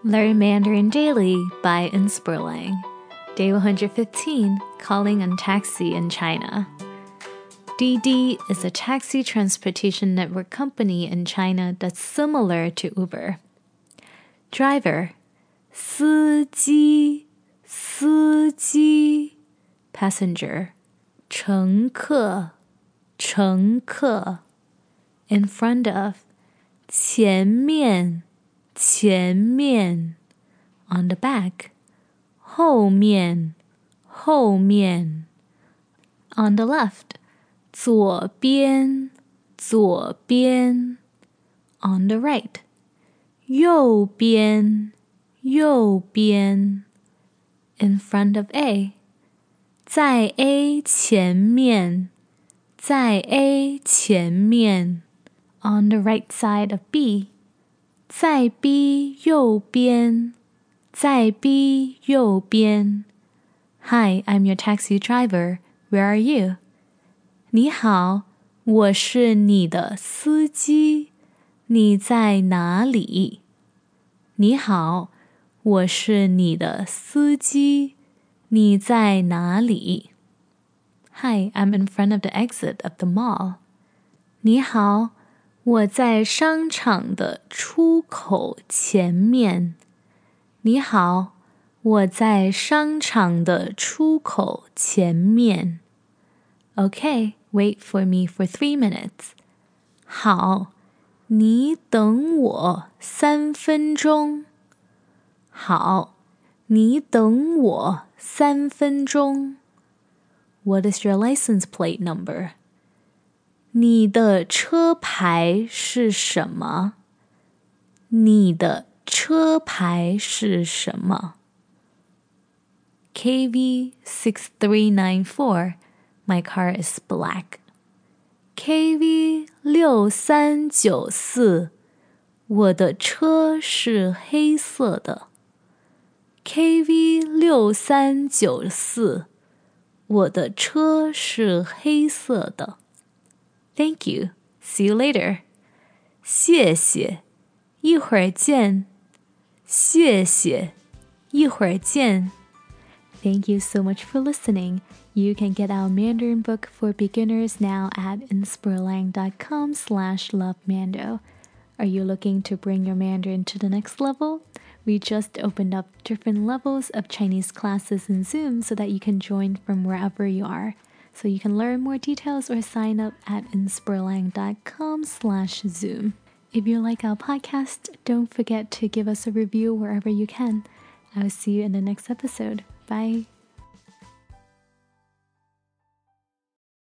Learn Mandarin Daily by Inspirlang. Day 115, Calling on Taxi in China. Didi is a taxi transportation network company in China that's similar to Uber. Driver, 司机, 司机. Passenger, 乘客, 乘客. In front of, 前面, 前面. On the back, 后面, 后面. On the left, 左边, 左边. On the right, 右边, 右边. In front of A, 在 A 前面, 在 A 前面. On the right side of B, 在 B 右边, 在 B 右边. Hi, I'm your taxi driver. Where are you? 你好，我是你的司机。你在哪里？你好，我是你的司机。你在哪里？ Hi, I'm in front of the exit of the mall. 你好，我在商场的出口前面。你好，我在商场的出口前面。Okay, wait for me for 3 minutes. 好，你等我3分钟。好，你等我3分钟。What is your license plate number? 你的车牌是什么？你的车牌是什么？ KV6394, my car is black. KV6394, 我的车是黑色的。KV6394, 我的车是黑色的。Thank you. See you later. 谢谢，一会儿见。谢谢，一会儿见。Thank you so much for listening. You can get our Mandarin book for beginners now at inspirlang.com/lovemando. Are you looking to bring your Mandarin to the next level? We just opened up different levels of Chinese classes in Zoom so that you can join from wherever you are. So you can learn more details or sign up at inspirlang.com/Zoom. If you like our podcast, don't forget to give us a review wherever you can. I'll see you in the next episode. Bye.